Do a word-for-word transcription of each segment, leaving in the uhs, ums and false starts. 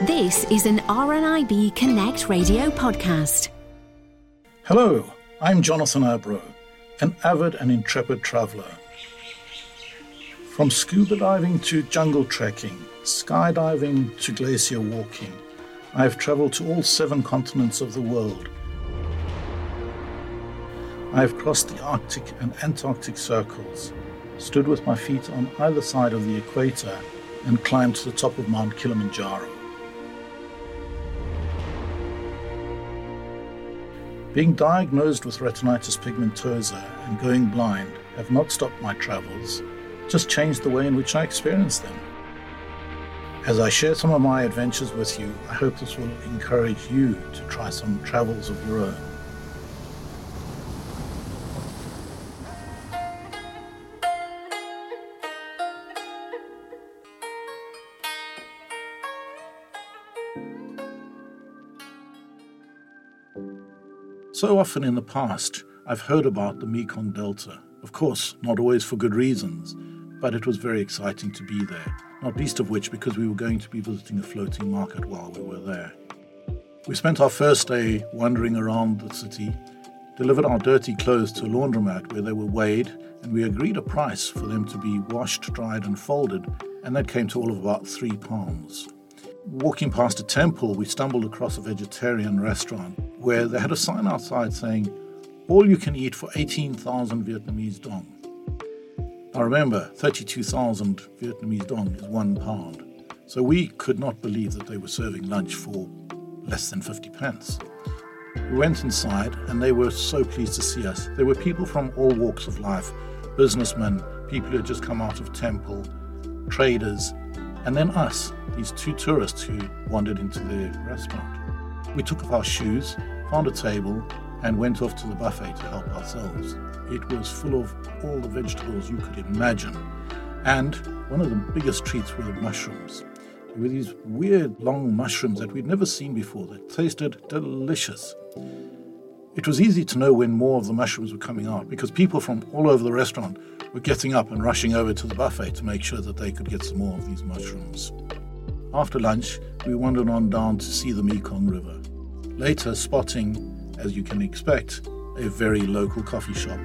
This is an R N I B Connect radio podcast. Hello, I'm Jonathan Abro, an avid and intrepid traveller. From scuba diving to jungle trekking, skydiving to glacier walking, I have travelled to all seven continents of the world. I have crossed the Arctic and Antarctic circles, stood with my feet on either side of the equator, and climbed to the top of Mount Kilimanjaro. Being diagnosed with retinitis pigmentosa and going blind have not stopped my travels, just changed the way in which I experience them. As I share some of my adventures with you, I hope this will encourage you to try some travels of your own. So often in the past, I've heard about the Mekong Delta. Of course, not always for good reasons, but it was very exciting to be there, not least of which because we were going to be visiting a floating market while we were there. We spent our first day wandering around the city, delivered our dirty clothes to a laundromat where they were weighed, and we agreed a price for them to be washed, dried and folded, and that came to all of about three pounds. Walking past a temple, we stumbled across a vegetarian restaurant where they had a sign outside saying, all you can eat for eighteen thousand Vietnamese dong. Now remember, thirty-two thousand Vietnamese dong is one pound. So we could not believe that they were serving lunch for less than fifty pence. We went inside and they were so pleased to see us. There were people from all walks of life, businessmen, people who had just come out of temple, traders, and then us, these two tourists who wandered into their restaurant. We took off our shoes, found a table, and went off to the buffet to help ourselves. It was full of all the vegetables you could imagine. And one of the biggest treats were the mushrooms. There were these weird long mushrooms that we'd never seen before that tasted delicious. It was easy to know when more of the mushrooms were coming out because people from all over the restaurant were getting up and rushing over to the buffet to make sure that they could get some more of these mushrooms. After lunch, we wandered on down to see the Mekong River. Later, spotting, as you can expect, a very local coffee shop.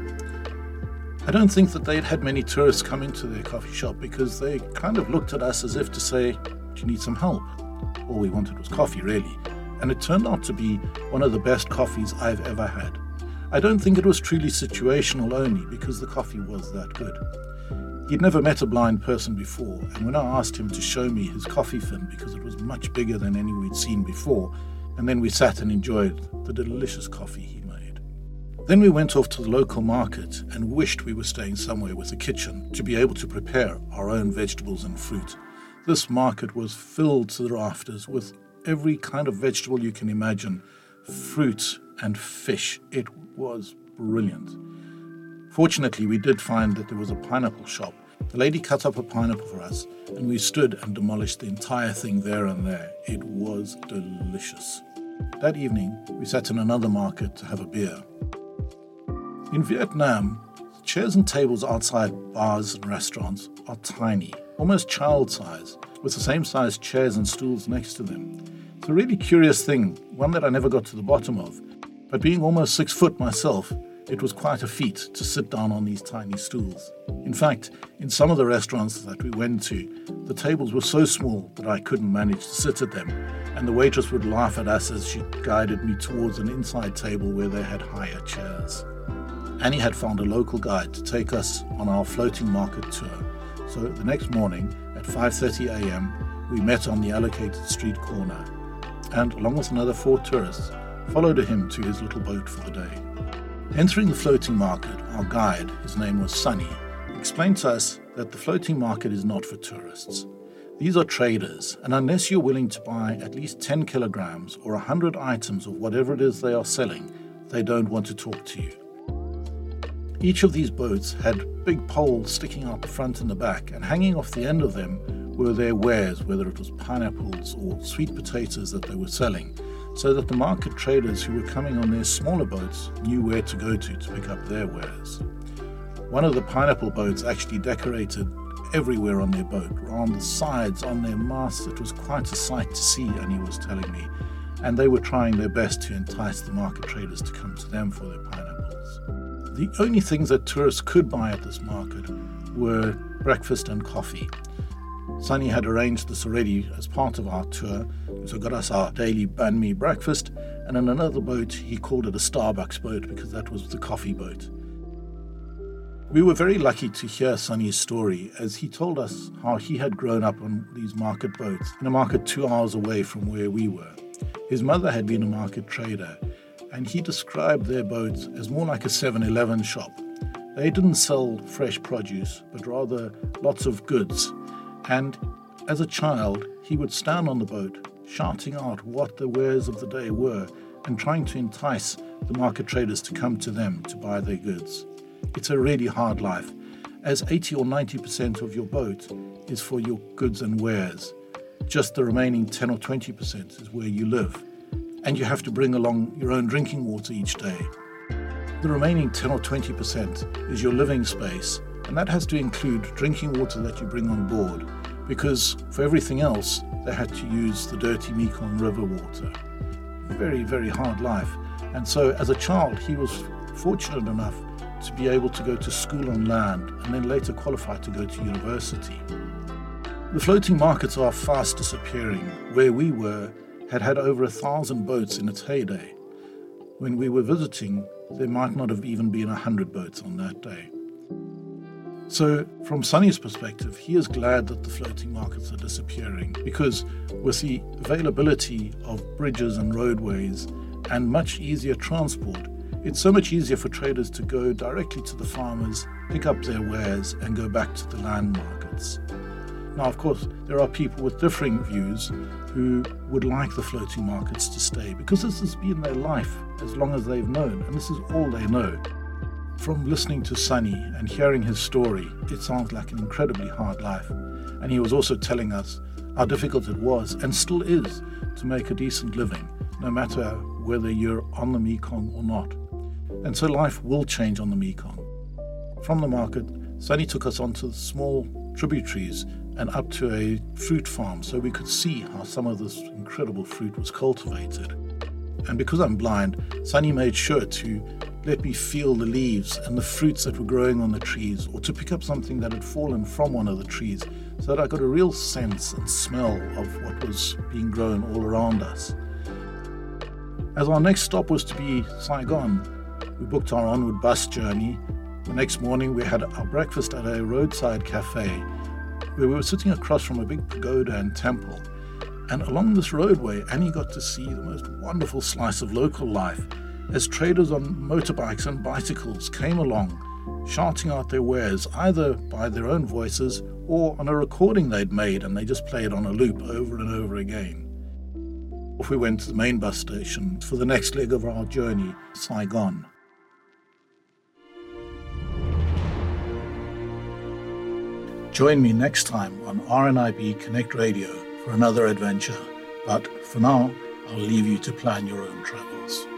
I don't think that they'd had many tourists come into their coffee shop because they kind of looked at us as if to say, do you need some help? All we wanted was coffee, really. And it turned out to be one of the best coffees I've ever had. I don't think it was truly situational only because the coffee was that good. He'd never met a blind person before, and when I asked him to show me his coffee fin because it was much bigger than any we'd seen before, and then we sat and enjoyed the delicious coffee he made. Then we went off to the local market and wished we were staying somewhere with a kitchen to be able to prepare our own vegetables and fruit. This market was filled to the rafters with every kind of vegetable you can imagine, fruit and fish. It was brilliant. Fortunately, we did find that there was a pineapple shop. The lady cut up a pineapple for us, and we stood and demolished the entire thing there and there. It was delicious. That evening, we sat in another market to have a beer. In Vietnam, the chairs and tables outside bars and restaurants are tiny, almost child-size, with the same size chairs and stools next to them. It's a really curious thing, one that I never got to the bottom of. But being almost six foot myself, it was quite a feat to sit down on these tiny stools. In fact, in some of the restaurants that we went to, the tables were so small that I couldn't manage to sit at them, and the waitress would laugh at us as she guided me towards an inside table where they had higher chairs. Annie had found a local guide to take us on our floating market tour, so the next morning at five thirty a.m. we met on the allocated street corner, and along with another four tourists, followed him to his little boat for the day. Entering the floating market, our guide, his name was Sunny, explained to us that the floating market is not for tourists. These are traders, and unless you're willing to buy at least ten kilograms or one hundred items of whatever it is they are selling, they don't want to talk to you. Each of these boats had big poles sticking out the front and the back, and hanging off the end of them were their wares, whether it was pineapples or sweet potatoes that they were selling, so that the market traders who were coming on their smaller boats knew where to go to to pick up their wares. One of the pineapple boats actually decorated everywhere on their boat, on the sides, on their masts. It was quite a sight to see, Annie was telling me. And they were trying their best to entice the market traders to come to them for their pineapples. The only things that tourists could buy at this market were breakfast and coffee. Sunny had arranged this already as part of our tour, so got us our daily banh mi breakfast, and in another boat he called it a Starbucks boat because that was the coffee boat. We were very lucky to hear Sunny's story as he told us how he had grown up on these market boats in a market two hours away from where we were. His mother had been a market trader, and he described their boats as more like a seven eleven shop. They didn't sell fresh produce, but rather lots of goods. And as a child, he would stand on the boat, shouting out what the wares of the day were and trying to entice the market traders to come to them to buy their goods. It's a really hard life, as eighty or ninety percent of your boat is for your goods and wares. Just the remaining ten or twenty percent is where you live, and you have to bring along your own drinking water each day. The remaining ten or twenty percent is your living space, and that has to include drinking water that you bring on board, because for everything else, they had to use the dirty Mekong River water. Very, very hard life. And so as a child, he was fortunate enough to be able to go to school on land and then later qualify to go to university. The floating markets are fast disappearing. Where we were had had over a thousand boats in its heyday. When we were visiting, there might not have even been a hundred boats on that day. So from Sunny's perspective, he is glad that the floating markets are disappearing because with the availability of bridges and roadways and much easier transport, it's so much easier for traders to go directly to the farmers, pick up their wares and go back to the land markets. Now, of course, there are people with differing views who would like the floating markets to stay because this has been their life as long as they've known, and this is all they know. From listening to Sunny and hearing his story, it sounds like an incredibly hard life. And he was also telling us how difficult it was and still is to make a decent living, no matter whether you're on the Mekong or not. And so life will change on the Mekong. From the market, Sunny took us onto the small tributaries and up to a fruit farm so we could see how some of this incredible fruit was cultivated. And because I'm blind, Sunny made sure to let me feel the leaves and the fruits that were growing on the trees, or to pick up something that had fallen from one of the trees, so that I got a real sense and smell of what was being grown all around us. As our next stop was to be Saigon, we booked our onward bus journey. The next morning we had our breakfast at a roadside cafe, where we were sitting across from a big pagoda and temple. And along this roadway, Annie got to see the most wonderful slice of local life as traders on motorbikes and bicycles came along, shouting out their wares, either by their own voices or on a recording they'd made and they just played on a loop over and over again. Off we went to the main bus station for the next leg of our journey, Saigon. Join me next time on R N I B Connect Radio for another adventure. But for now, I'll leave you to plan your own travels.